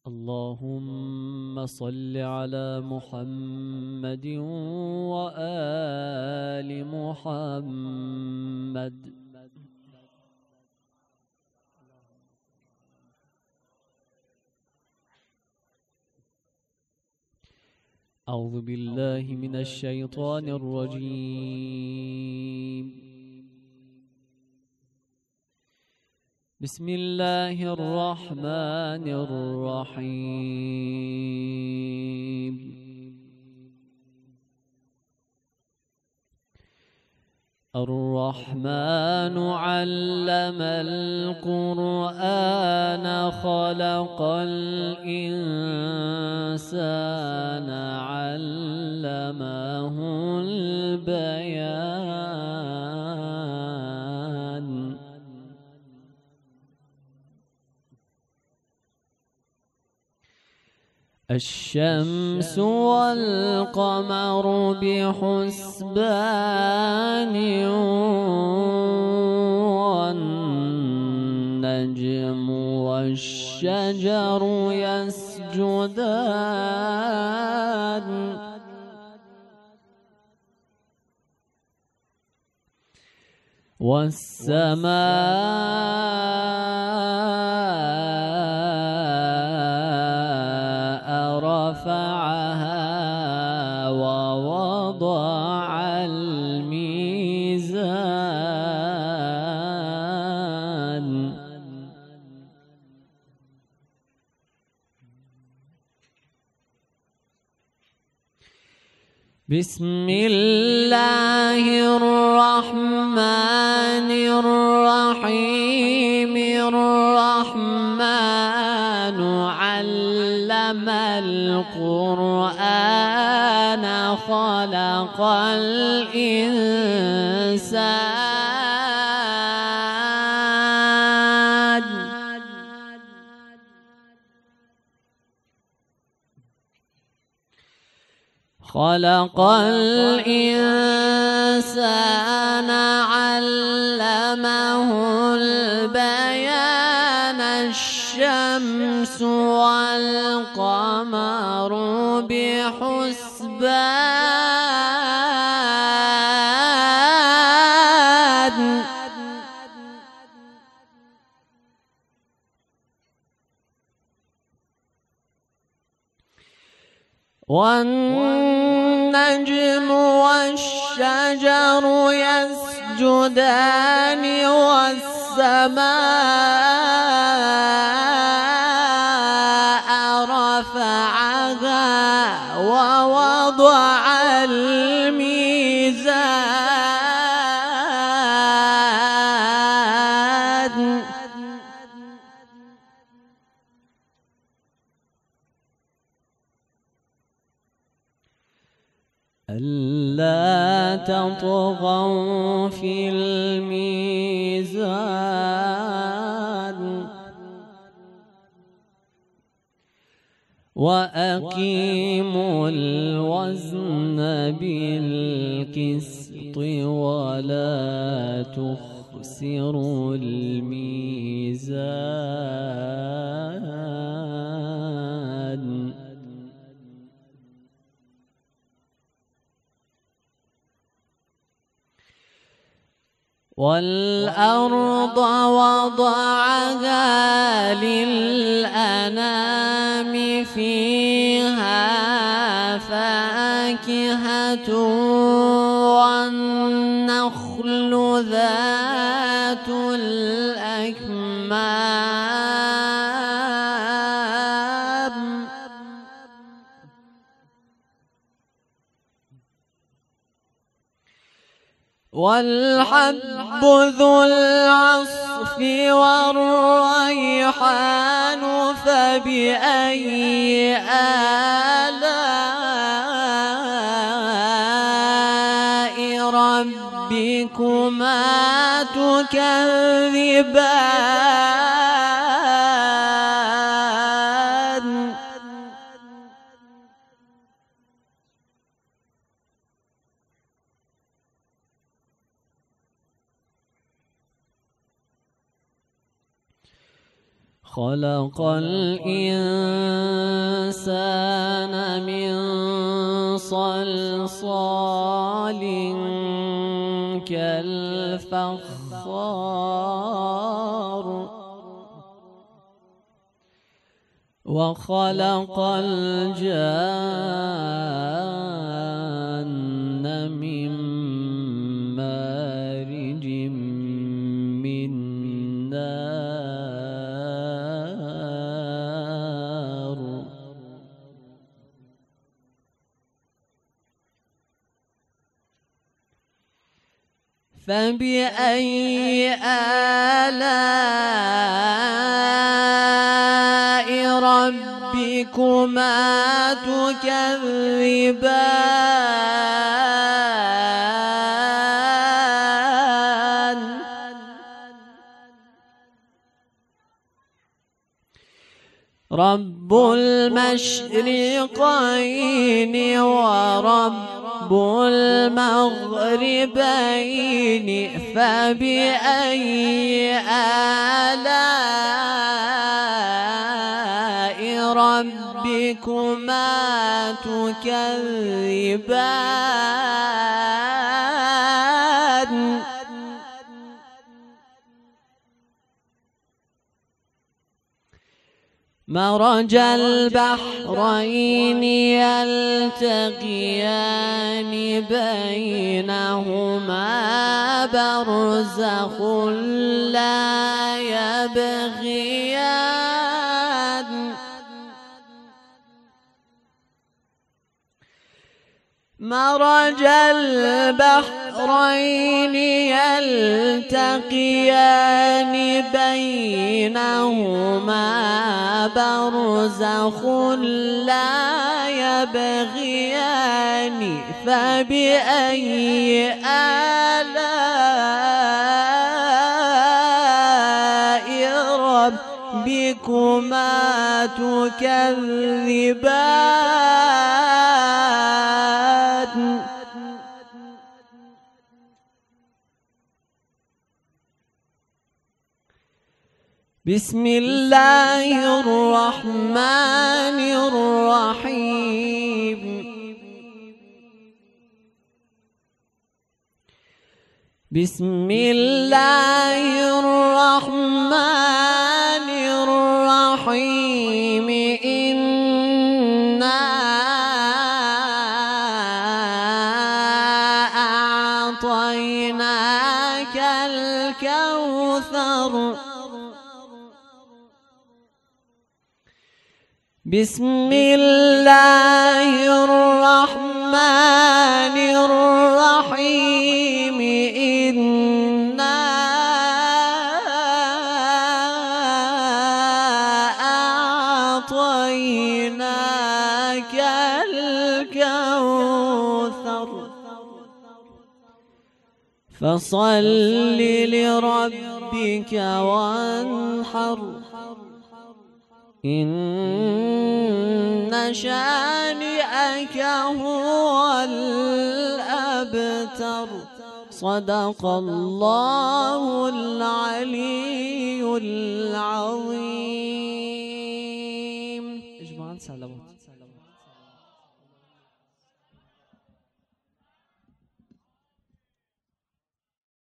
اللهم صل على محمد وآل محمد. أعوذ بالله من الشيطان الرجيم. بسم الله الرحمن الرحيم. الرحمن علم القرآن خلق الإنسان علمه البيان. الشمس والقمر بحسبان والنجم والشجر يسجدان والسماء رفعها ووضع الميزان. بسم الله الرحمن الرحيم. الرحمن علم القرآن خلق الإنسان خلق الإنسان علمه البيان. الشمس والقمر بحسبان والنجم والشجر يسجدان والسماء رفعها ووضع الميزان. ألا تطغوا في الميزان وأقيموا الوزن بالقسط ولا تخسروا الميزان. والأرض وضعها للأنام فيها فاكهة والنخل ذات الأكمام والحب ذو العصف والريحان فبأي آلاء ربكما تكذبان. خلق الإنسان من صلصال كالفخار وخلق الجان من مارج من نار فبأي آلاء ربكما تكذبان رب المشرقين ورب المغربين فبأي آلاء ربكما تكذبان مرج البحرين يلتقيان بينهما برزخ لا يبغيان مرج البحرين يلتقيان بينهما برزخ لا يبغيان فبأي آلاء ربكما تكذبان بسم الله الرحمن الرحيم بسم الله الرحمن الرحيم إنا أعطيناك الكوثر بسم الله الرحمن الرحيم إنا أعطيناك الكوثر فصل لربك وانحر إن شانئك هو الأبتر صدق الله العلي العظيم. إجماعاً سلامات.